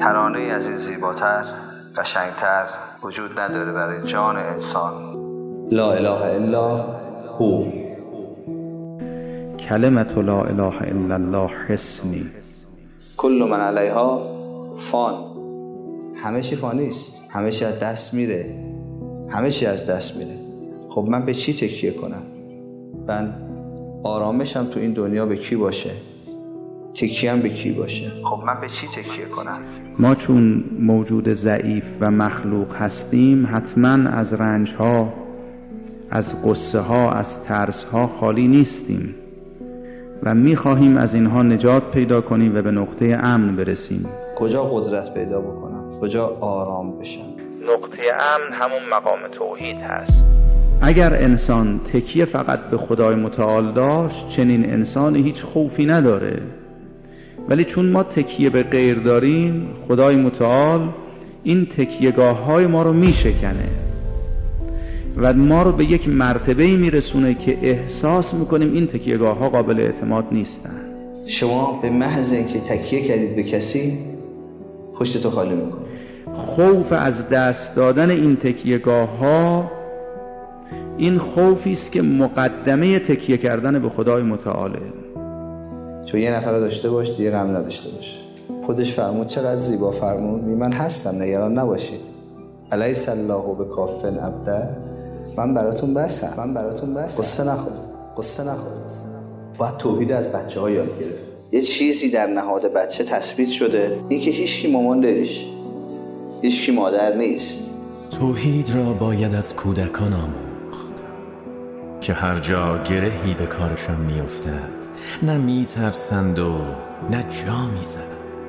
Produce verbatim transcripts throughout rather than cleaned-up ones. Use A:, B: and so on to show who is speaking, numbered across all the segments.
A: ترانه از این زیباتر، قشنگتر وجود نداره برای جان انسان. لا اله الا هو.
B: کلمت لا اله الا الله حسنی.
A: کل من علیها فان. همه چی فانی است، همه چی از دست میره، همه چی از دست میره. خب من به چی تکیه کنم؟ من آرامشم تو این دنیا به کی باشه؟ تکیه‌ام به کی باشه؟ خب من به چی تکیه کنم؟
B: ما چون موجود ضعیف و مخلوق هستیم، حتما از رنج‌ها، از قصه ها، از ترس ها خالی نیستیم و می‌خواهیم از اینها نجات پیدا کنیم و به نقطه امن برسیم.
A: کجا قدرت پیدا بکنم؟ کجا آرام بشم؟
B: نقطه امن همون مقام توحید هست. اگر انسان تکیه فقط به خدای متعال داشت، چنین انسانی هیچ خوفی نداره. ولی چون ما تکیه به غیر داریم، خدای متعال این تکیهگاه های ما رو میشکنه و ما رو به یک مرتبه‌ای میرسونه که احساس میکنیم این تکیهگاه ها قابل اعتماد نیستن.
A: شما به محض اینکه تکیه کردید به کسی، پشتتو خالی میکنید.
B: خوف از دست دادن این تکیهگاه ها، این خوفی است که مقدمه تکیه کردن به خدای متعاله.
A: چون یه نفر رو داشته باش دیگه غم نداشته باش. خودش فرمود، چقدر زیبا فرمود، می من هستم نگران نباشید. الیس الله بکاف عبده. من براتون بسم من براتون بسم قصه نخور قصه نخور باید توحید از بچه ها یاد گرفت. یه چیزی در نهاد بچه تثبیت شده، این که هیچکی مامان داریش، هیچکی مادر نیست.
C: توحید را باید از کودکان آموخت که هر جا گرهی به کارشان میافتد، نه میترسند و نه جا میزنند،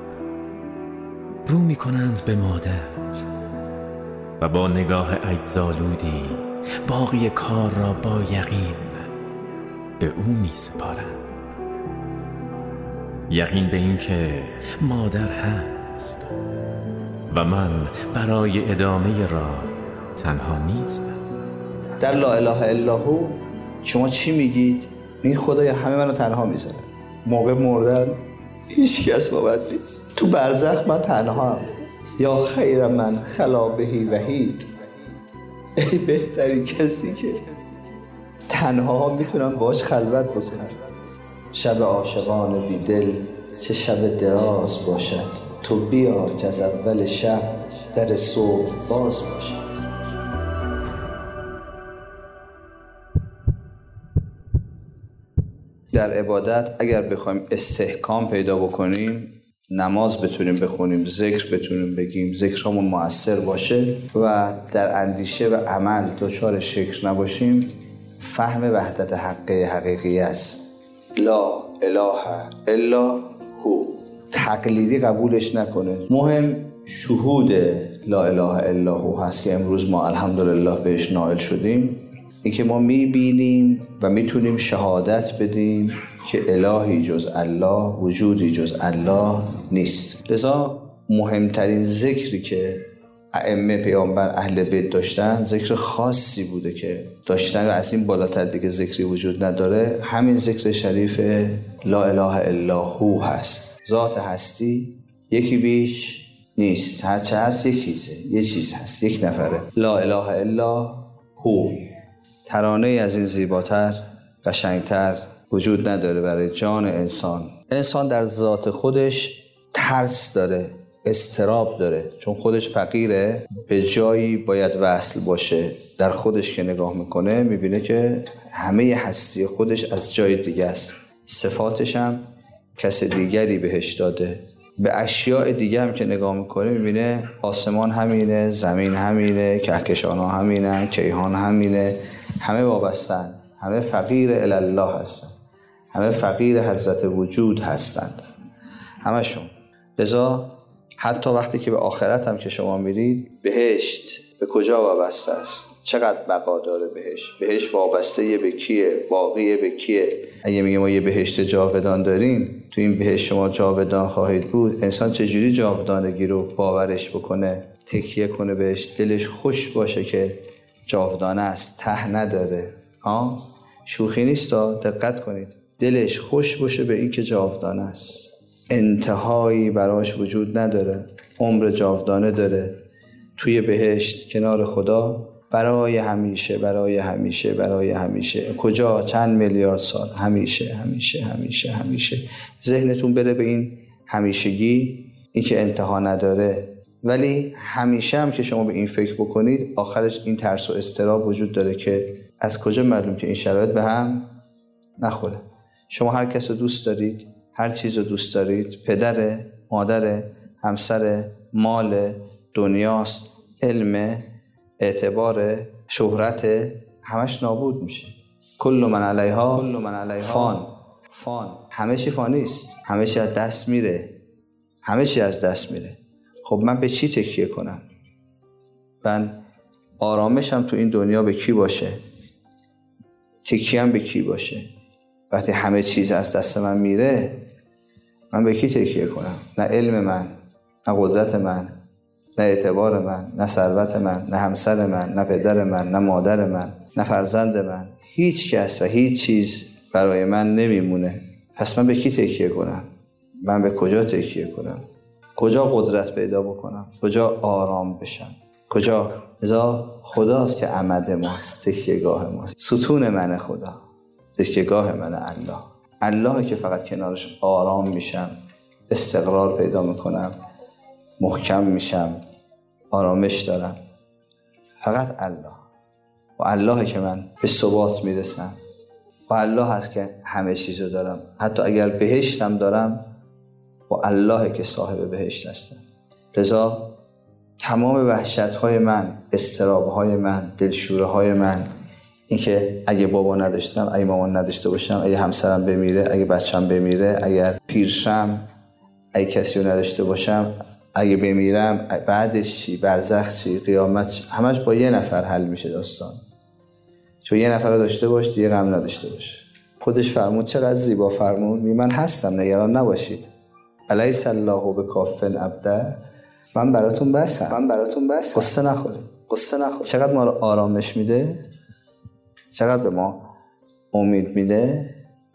C: رو میکنند به مادر و با نگاه عجزآلودی باقی کار را با یقین به او میسپارند. یقین به این که مادر هست و من برای ادامه راه تنها نیستم.
A: در لا اله الا هو شما چی میگید؟ این خدای همه منو تنها میزنه. موقع مردن هیچ کس با من نیست. تو برزخ من تنها هم. یا خیر من خلا بهی وحید. ای بهترین کسی که تنها میتونم باش خلوت بکنم. شب عاشقان بی دل چه شب دراز باشد، تو بیا که از اول شب در صبح باز باشد. در عبادت اگر بخوایم استحکام پیدا بکنیم، نماز بتونیم بخونیم، ذکر بتونیم بگیم، ذکرمون مؤثر باشه و در اندیشه و عمل دچار شکر نباشیم، فهم وحدت حقه حقیقی است. لا اله الا هو. تقلیدی قبولش نکنه. مهم شهود لا اله الا هو هست که امروز ما الحمدلله بهش نائل شدیم. این که ما میبینیم و میتونیم شهادت بدیم که الهی جز الله، وجودی جز الله نیست. لذا مهمترین ذکری که ائمه پیامبر اهل بیت داشتن، ذکر خاصی بوده که داشتن و از این بالاتر دیگه ذکری وجود نداره. همین ذکر شریف لا اله الا هو هست. ذات هستی یکی بیش نیست، هرچه هست یک چیزه، یه چیز هست، یک نفره. لا اله الا هو. ترانه از این زیباتر، قشنگتر وجود نداره برای جان انسان. انسان در ذات خودش ترس داره، اضطراب داره، چون خودش فقیره، به جایی باید وصل باشه. در خودش که نگاه میکنه میبینه که همه هستی خودش از جای دیگه است. صفاتش هم کس دیگری بهش داده. به اشیاء دیگه هم که نگاه میکنه میبینه آسمان همینه، زمین همینه، کهکشان ها همینه، کیهان همینه. همه وابستن، همه فقیر الله هستن، همه فقیر حضرت وجود هستند، همشون. لذا حتی وقتی که به آخرت هم که شما میرید، بهشت به کجا وابسته است؟ چقدر بقا داره بهشت؟ بهشت وابسته یه به کیه؟ باقیه به کیه؟ اگه میگه ما یه بهشت جاودان داریم، تو این بهشت شما جاودان خواهید بود، انسان چجوری جاودانگی رو باورش بکنه، تکیه کنه بهش، دلش خوش باشه که جاودانه است، ته نداره؟ آه شوخی نیست، دقت کنید. دلش خوش باشه به این که جاودانه است، انتهایی براش وجود نداره. عمر جاودانه داره توی بهشت کنار خدا برای همیشه برای همیشه برای همیشه. کجا؟ چند میلیارد سال. همیشه همیشه همیشه همیشه. ذهنتون بره به این همیشگی، این که انتها نداره. ولی همیشه هم که شما به این فکر بکنید آخرش این ترس و اضطراب وجود داره که از کجا معلوم که این شرایط به هم نخوره. شما هر کس رو دوست دارید، هر چیز رو دوست دارید، پدر، مادر، همسر، مال، دنیاست، علم، اعتبار، شهرت، همش نابود میشه. کل من علیها کل من علیها فان فان همه چی فانیست، همه چی از دست میره، همه چی از دست میره. خب من به چی تکیه کنم؟ من آرامشم تو این دنیا به کی باشه؟ تکیه‌ام به کی باشه؟ وقتی همه چیز از دست من میره من به کی تکیه کنم؟ نه علم من، نه قدرت من، نه اعتبار من، نه ثروت من، نه همسر من، نه پدر من، نه مادر من، نه فرزند من. هیچ کس و هیچ چیز برای من نمیمونه. پس من به کی تکیه کنم؟ من به کجا تکیه کنم؟ کجا قدرت پیدا بکنم؟ کجا آرام بشم؟ کجا؟ ازا خداست که عمد ماست، تکیه‌گاه ماست، ستون من خدا، تکیه‌گاه من الله. الله که فقط کنارش آرام میشم، استقرار پیدا میکنم، محکم میشم، آرامش دارم. فقط الله. و الله که من به ثبات میرسم. و الله هست که همه چیزو دارم. حتی اگر بهشتم دارم و الله که صاحب بهشت هستم. لذا تمام وحشت‌های من، اضطراب‌های من، دلشوره‌های من، این که اگه بابا نداشتم، اگه مامان نداشته باشم، اگه همسرم بمیره، اگه بچه‌م بمیره، اگر پیرشم، اگه کسی رو نداشته باشم، اگه بمیرم، بعدش چی؟ برزخ چی؟ قیامت چی؟ همش با یه نفر حل میشه داستان. چون یه نفر رو داشته باش دیگه غم نداشته باش. خودش فرمود، چقدر زیبا فرمود، می من هستم نگران نباشید. الیس الله بکاف عبده، من براتون بسم، من براتون بسم، قصه نخورید، قصه نخورید. چقدر ما رو آرامش میده، چقدر به ما امید میده.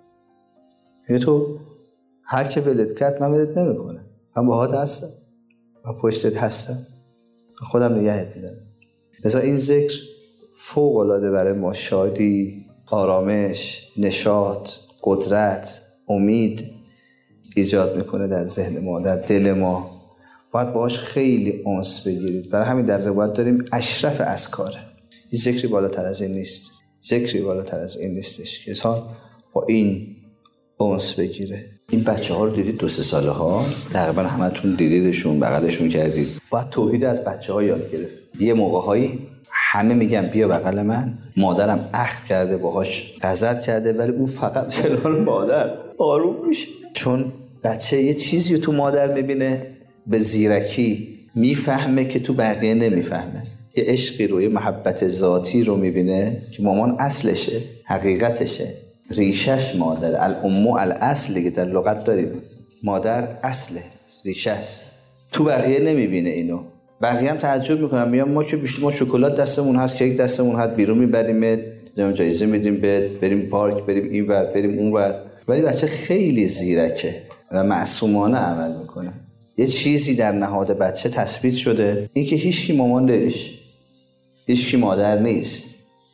A: یه تو هر که ولد کرد من ولد نمیکنه، من باهات هستم، من پشتت هستم، خودم نگهت میدم. لذا این ذکر فوق العاده برای ما شادی، آرامش، نشاط، قدرت، امید ایجاد میکنه در ذهن ما، در دل ما. باید باهاش خیلی انس بگیرید. برای همین در روایت داریم اشرف اذکاره. این ذکری بالاتر از این نیست، ذکری بالاتر از این نیستش که انسان با این انس بگیره. این بچه ها رو دیدید دو سه ساله ها، تقریبا همتون دیدیدشون، بغلشون کردید. باید توحید از بچه ها یاد گرفت. یه موقع هایی همه میگن بیا بغل من، مادرم اخم کرده باهاش غضب کرده، ولی اون فقط کنار مادر آروم میشه. چون بچه یه چیزی رو تو مادر میبینه، به زیرکی میفهمه که تو بقیه نمیفهمه. یه عشقی رو، یه محبت ذاتی رو میبینه که مامان اصلشه، حقیقتشه، ریشش مادر. الام الاصل که در لغت داریم، مادر اصله، ریشه است. تو بقیه نمیبینه اینو. بقیه هم تعجب میکنن، میگن ما که بیشتر ما شکلات دستمون هست، کیک دستمون هست، بیرون میبریم، جایزه میدیم به بریم پارک، بریم اینور، بریم اونور. ولی بچه خیلی زیرکه و معصومانه عمل میکنه. یه چیزی در نهاد بچه تثبیت شده، این که هیچکی مامان نمیشه، هیچکی مادر نیست،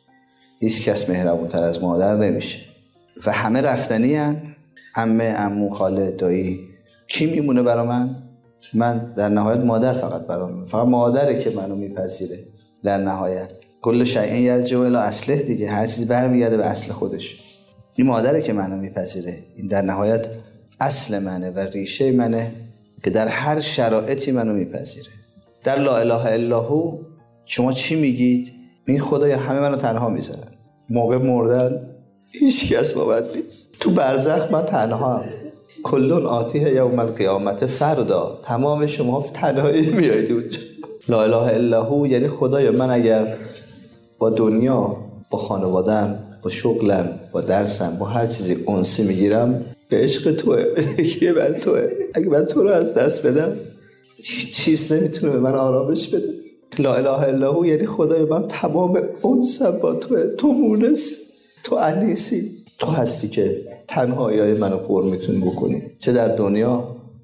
A: هیچ کس مهربونتر از مادر نمیشه و همه رفتنی هن. عمه، عمو، خاله، دایی، کی میمونه برا من؟ من در نهایت مادر فقط برام، فقط مادره که منو میپذیره. در نهایت کل شیء یرجع الی اصله دیگه، هر چیز برمیگرده به اصل خودش. این مادره که منو میپذیره، این در نهایت اصل منه و ریشه منه که در هر شرایطی منو میپذیره. در لا اله الا هو شما چی میگید؟ این خدایا همه منو تنها میذارن، موقع مردن هیچ کس با من نیست، تو برزخ من تنها هم. کلون آتیه یوم القیامت فردا، تمام شما تنهایی میایید اونجا. لا اله الا هو یعنی خدایا من اگر با دنیا، با خانوادم، با شغلم، با درسم، با هر چیزی انسی میگیرم، به عشق توه، یه بر توه. اگه من تو رو از دست بدم هیچ چیز نمیتونه به من آرامش بده. لا اله الا هو یعنی خدایا من تمام انسم با توه، تو مونس، تو انیسی، تو هستی که تنهایی های منو پر میتونی بکنی، چه در دنیا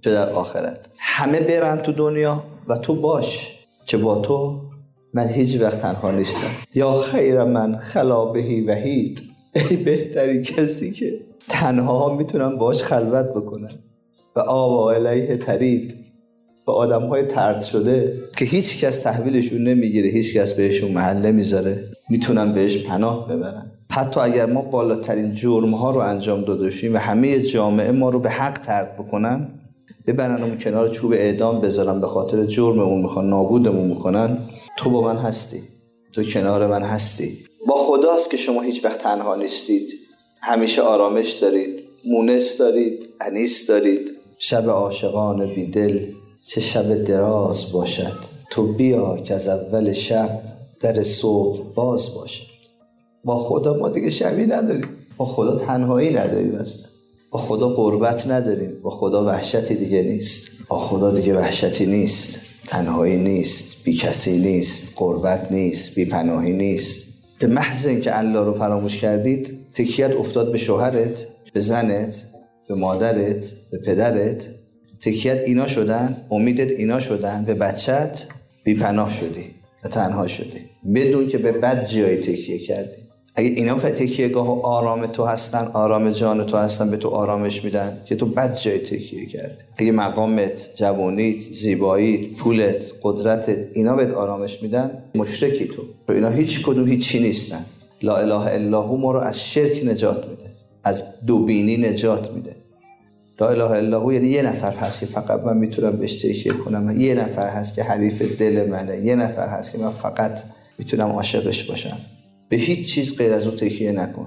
A: چه در آخرت. همه برن تو دنیا و تو باش که با تو من هیچ وقت تنها نیستم. یا خیر من خلا بهی وحید، ای بهتری کسی که تنها میتونم باش خلوت بکنم. و آوا الیه ترید، و آدم های طرد شده که هیچ کس تحویلشون نمیگیره، هیچ کس بهشون محل نمیذاره، میتونن بهش پناه ببرن. حتی اگر ما بالاترین جرم ها رو انجام دادوشیم و همه جامعه ما رو به حق طرد بکنن، ببرن اون کنار چوب اعدام بذارن، به خاطر جرممون میخوان نابودمون میکنن، تو با من هستی، تو کنار من هستی. با خداست که شما هیچ وقت تنها نیستید، همیشه آرامش دارید، مونس دارید، انیس دارید. شب عاشقان بیدل چه شب دراز باشد، تو بیا که از اول شب در صبح باز باشد. با خدا ما دیگه شبی نداریم، با خدا تنهایی نداریم، اصلا با خدا غربت نداریم، با خدا وحشتی دیگه نیست، با خدا دیگه وحشتی نیست، تنهایی نیست، بی کسی نیست، غربت نیست، بی پناهی نیست. به محض اینکه الله رو فراموش کردید، تکیت افتاد به شوهرت، به زنت، به مادرت، به پدرت، تکیت اینا شدن، امیدت اینا شدن، به بچت، بی پناه شدی و تنها شدی، بدون که به بد جایی تکیه کردی. اگه اینا تکیه گاه و آرام تو هستن، آرام جان تو هستن، به تو آرامش میدن که تو بد جایی تکیه کردی. اگه مقامت، جوانیت، زیباییت، پولت، قدرتت اینا بهت آرامش میدن، مشرکی تو. تو اینا هیچ کدوم هیچی نیستن. لا اله الا هو ما رو از شرک نجات میده، از دوبینی نجات میده. لا اله الا هو یعنی یه نفر هست که فقط من میتونم بهش تکیه کنم، یه نفر هست که حریف دل منه، یه نفر هست که من فقط میتونم عاشقش باشم. به هیچ چیز غیر از اون تکیه نکن.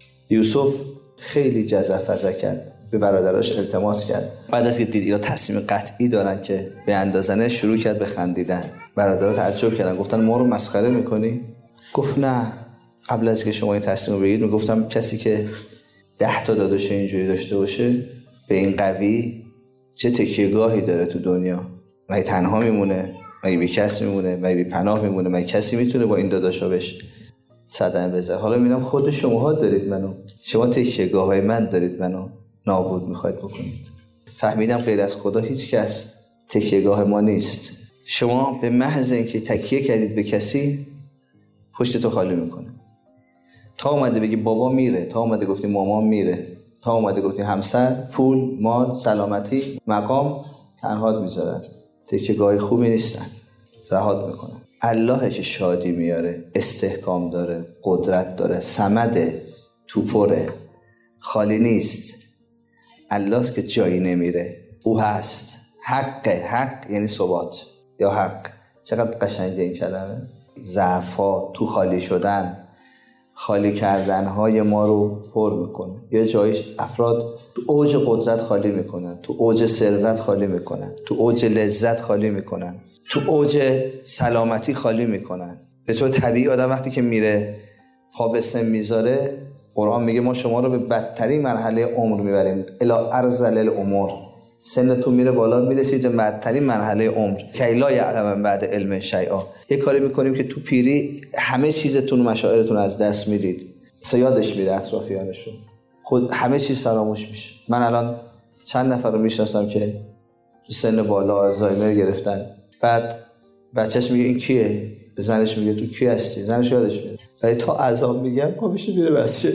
A: یوسف خیلی جزع فزع کرد، به برادراش التماس کرد. بعد از که دید اینا تصمیم قطعی دارن که به اندازنه، شروع کرد به خندیدن. برادرها تعجب کردن، گفتن ما رو مسخره میکنی؟ گفت نه، قبل از که شما این تصمیم رو بگیرید میگفتم کسی که ده تا داداش اینجوری داشته باشه، به این قوی چه تکیه‌گاهی داره تو دنیا؟ مگه تنها میمونه؟ مگه بی کس میمونه؟ مگه بی پناه میمونه؟ مگه کسی میتونه با این داداشا بهش صدمه بزنه؟ حالا میبینم خود شماها دارید منو، شما تکیه‌گاه‌های من دارید منو نابود میخواید بکنید. فهمیدم غیر از خدا هیچ کس تکیه‌گاه ما نیست. شما به محض اینکه تکیه کردید به کسی، پشتتو خالی میکنه. تا اومده بگی بابا میره، تا اومده گفتی مامان میره، تا اومده گفتی همسر، پول، مال، سلامتی، مقام، تنهات میذارن. تکیه‌گاه خوبی نیستن، رهات میکنن. الله که شادی میاره، استحکام داره، قدرت داره، صمده، توپره، خالی نیست. الله است که جایی نمیره، او هست. حق، حق یعنی ثبات یا حق. چقدر قشنگه این کلمه. ضعف‌ها تو خالی شدن، خالی کردنهای ما رو پر میکنه. یه جایش افراد تو اوج قدرت خالی میکنن، تو اوج ثروت خالی میکنن، تو اوج لذت خالی میکنن، تو اوج سلامتی خالی میکنن. به طور طبیعی آدم وقتی که میره پا به سن میذاره، قرآن میگه ما شما رو به بدترین مرحله عمر میبریم، الی ارذل العمر. سنتون میره بالا، میرسید به بدترین مرحله عمر. کی لا یعلم بعد علم شیئا. یه کاری میکنیم که تو پیری همه چیزتون و مشاعرتون از دست میدید، یادش میره اطرافیانشون، خود همه چیز فراموش میشه. من الان چند نفر رو میشناسم که تو سن بالا آلزایمر گرفتن، بعد بچهش میگه این کیه؟ به زنش میگه تو کی هستی؟ زنش یادش میره، ولی تا اذان میگن پا میشه میره بچه.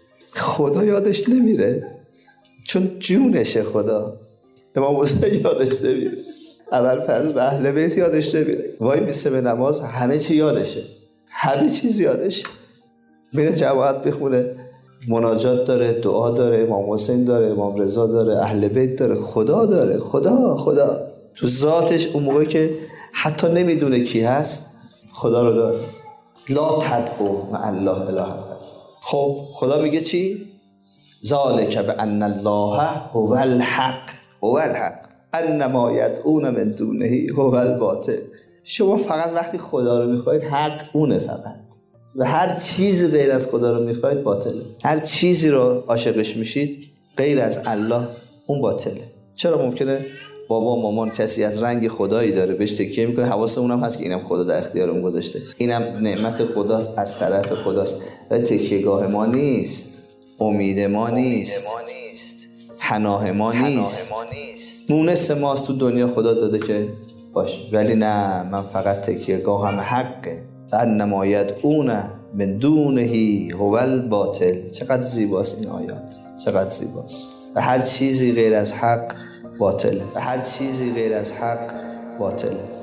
A: خدا یادش نمیره، چون جونشه خدا. امام حسین یادش نمیره، اول فرض به اهل بیت یادش نمیره، وای میسه به نماز همه چی یادشه، همه چیز یادشه. میره جماعت بخونه، مناجات داره، دعا داره، امام حسین داره، امام رضا داره، اهل بیت داره، خدا داره، خدا خدا تو ذاتش. اون موقع که حتی نمیدونه کی هست، خدا رو داره. لا تدعو مع الله اله آخر. خب خدا میگه چی؟ ذالک بان الله هو الحق هو الحق انما یدعون من دونه هو الباطل. شما فقط وقتی خدا رو میخواید، حق اونه فقط، و هر چیزی غیر از خدا رو میخواید باطله. هر چیزی رو عاشقش میشید غیر از الله، اون باطله. چرا ممکنه بابا مامان کسی از رنگ خدایی داره بهش تکیه میکنه، حواسمون هم هست که اینم خدا در اختیارمون گذاشته، اینم نعمت خداست، از طرف خداست، ولی تکیه‌گاه ما نیست، امید ما نیست، پناه ما نیست، مونس ماست تو دنیا خدا داده که باشه، ولی نه، من فقط تکیهگاه هم حقه. انما یدعون من دونه هو الباطل. چقدر زیباست این آیات، چقدر زیباست. و هر چیزی غیر از حق باطله، و هر چیزی غیر از حق باطله.